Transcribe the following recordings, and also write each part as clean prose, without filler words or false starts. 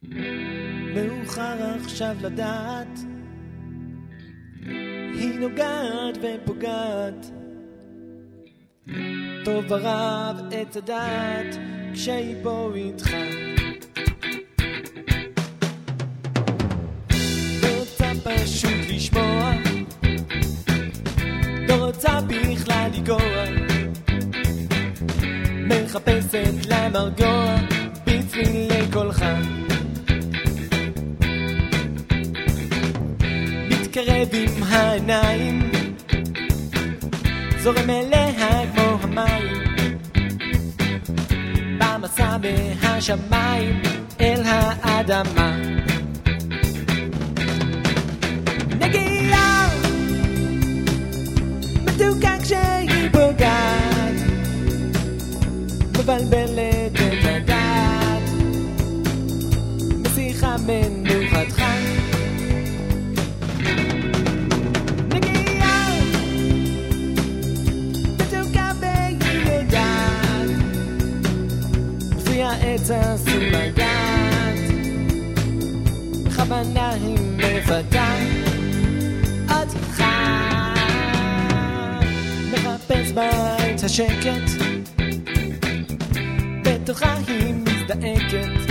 מאוחר עכשיו לדעת, היא נוגעת ופוגעת, טוב ורב את הדעת כשהיא פה איתך. לא רוצה פשוט לשמוע, לא רוצה בכלל לגוע, מחפשת למרגוע בצלילי קולך, מתקרב עם העיניים, זורם אליה כמו המים, במסע מהשמיים אל האדמה. נגיעה מתוקה כשהיא פוגעת, מבלבלת את הדעת, משיחה מנוחתך. עץ אסור לגעת, בכוונה היא מפתה אותך, מחפש בית השקט, בתוכה היא מזדעקת,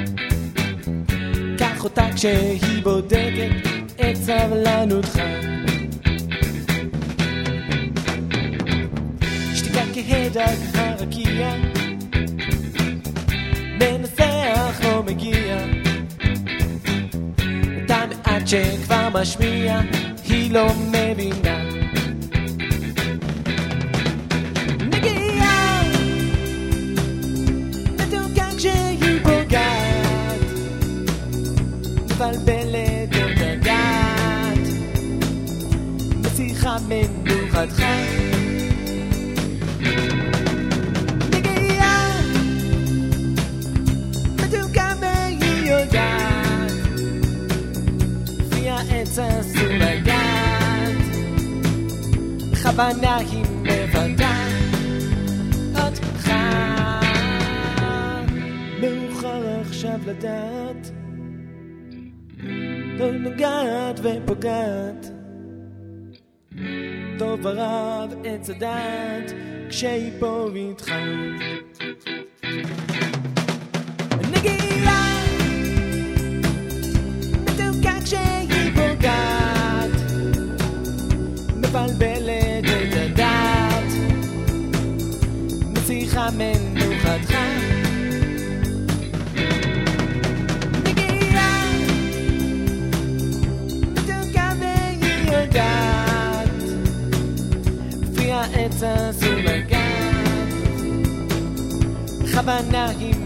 קח אותה כשהיא בודקת את סבלנותך. שתיקה כהדק הרקיע, מנסח לא מגיע, את המעט שכבר משמיע היא לא מבינה. נגיעה מתוקה כשהיא פוגעת, מבלבלת את הדעת, משיחה מנוחתך. אסור לגעת, בכוונה היא מבטאה אותך. מאוחר עכשיו לדעת, לא נוגעת ופוגעת, טוב ורב עץ הדעת כשהיא פה איתך. נגיעה מתוקה כשהיא פוגעת, מבלבלת את הדעת, משיחה מנוחתך. נגיעה מתוקה והיא יודעת, לפי העץ אסור לגעת, בכוונה היא